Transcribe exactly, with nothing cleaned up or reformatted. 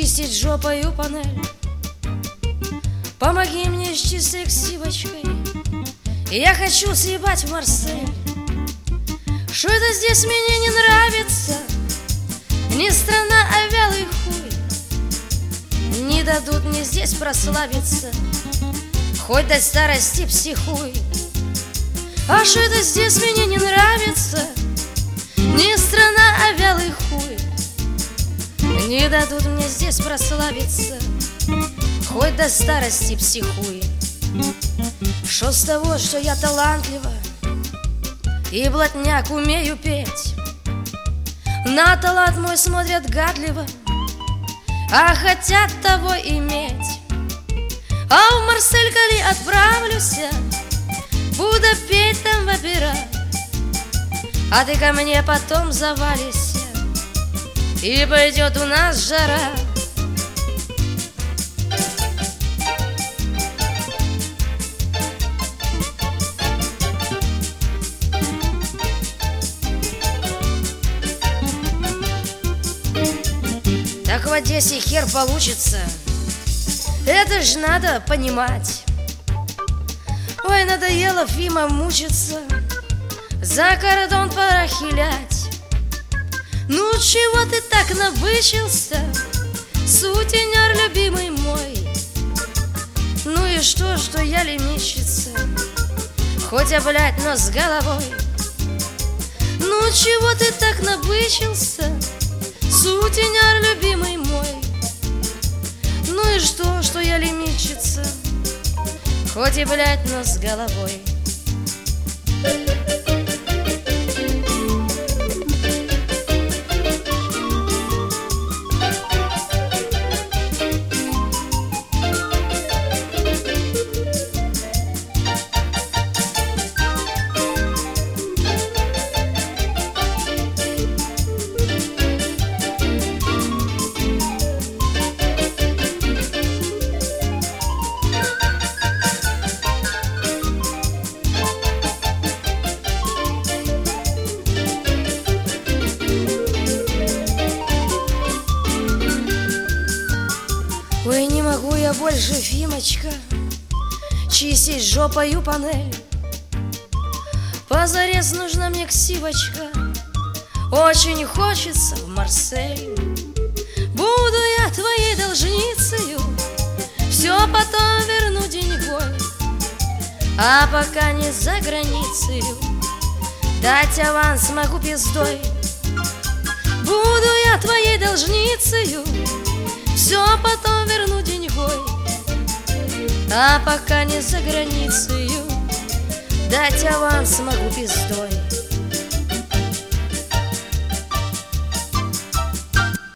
чистить жопою панель. Помоги мне с чистой ксивочкой, я хочу съебать в Марсель. Что-то здесь мне не нравится, не страна, а вялый хуй. Не дадут мне здесь прославиться, хоть до старости психуй. А что-то здесь мне не нравится, не страна, а вялый хуй. Не дадут мне здесь прославиться, хоть до старости психуй. Что с того, что я талантлива и блатняк умею петь? На талант мой смотрят гадливо, а хотят того иметь. А в Марсель, коли отправлюсь, буду петь там в опера. А ты ко мне потом завалишься, и пойдет у нас жара. Так в Одессе хер получится, это ж надо понимать. Ой, надоело Фима мучиться, за кордон пора хилять. Ну чего ты так набычился, сутенер любимый мой? Ну и что, что я лимитчица, хоть облять нос головой? Ну чего ты так набычился, сутенер любимый мой? Ну и что, что я лимитчица, хоть и блять нос головой? Ой, не могу я больше, Фимочка, чистить жопою панель. Позарез нужна мне ксивочка, очень хочется в Марсель. Буду я твоей должницею, все потом верну деньгой. А пока не за границею, дать аванс могу пиздой. Буду я твоей должницею, все потом верну деньгой. А пока не за границею, дать аванс могу пиздой.